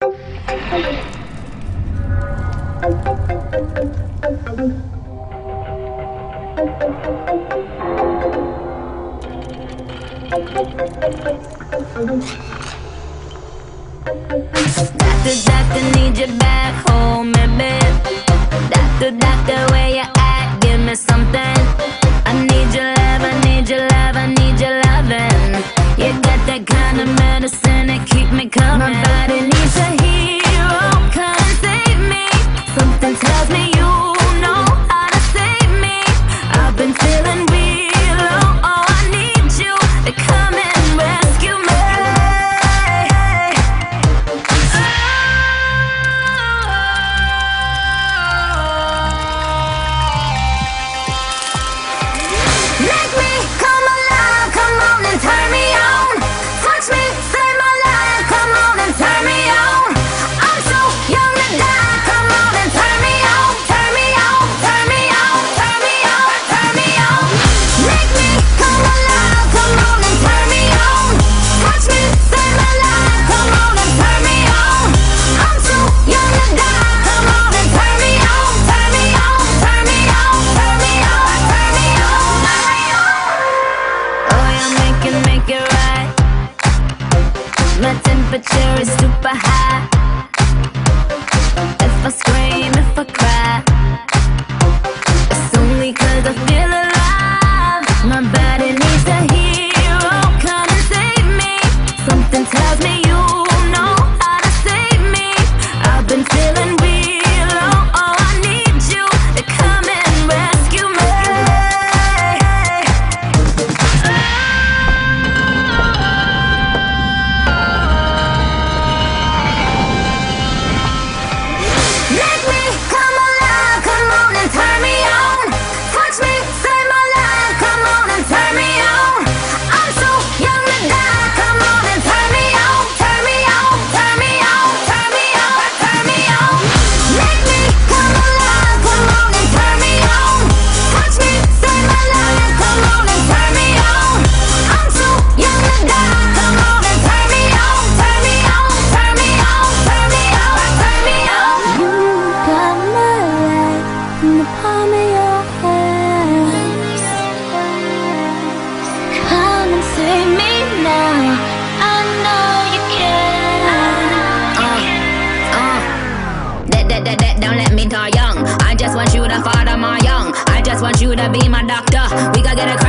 Doctor, need you back home, baby. Doctor, where you at? Give me something. I need your love, I need your love, I need your loving. You got that kind of medicine that keep me coming. My body needs a hero, come and save me. Something tells me you know how to save me. I've been feeling real low, oh I need you to come and rescue me. Make me come alive, come on and turn me on. Touch me, save my life, come on and turn me on. I'm so young to die, come on and turn me on. Turn me on, turn me on, turn me on, turn me on. Make me come alive, come on and turn me on. Touch me, save my life, come on and turn me on. I'm so young to die, come on and turn me on. Turn me on, turn me on, turn me on, turn me on. Oh, you make it right. My temperature is super high. If I scream, if I cry, it's only 'cause I feel alive. My body needs a hero, come and save me. Something tells me you know how to save me. I've been feeling real low, oh I need you to come and rescue me. Make me come alive, come on and turn me on. Touch me, save my life, come on and turn me on. I'm so young to die, come on and turn me on. Turn me on, turn me on, turn me on, turn me on. Make me come alive, come on and turn me on. Touch me, save my life, come on and turn me on. I'm so young to die, come on and turn me on. Turn me on, turn me on, turn me on, turn me on. You got my life in the palm of your hands. Come and save me now. I know you can. Don't let me die young. I just want you to father my young. I just want you to be my doctor. We gotta get a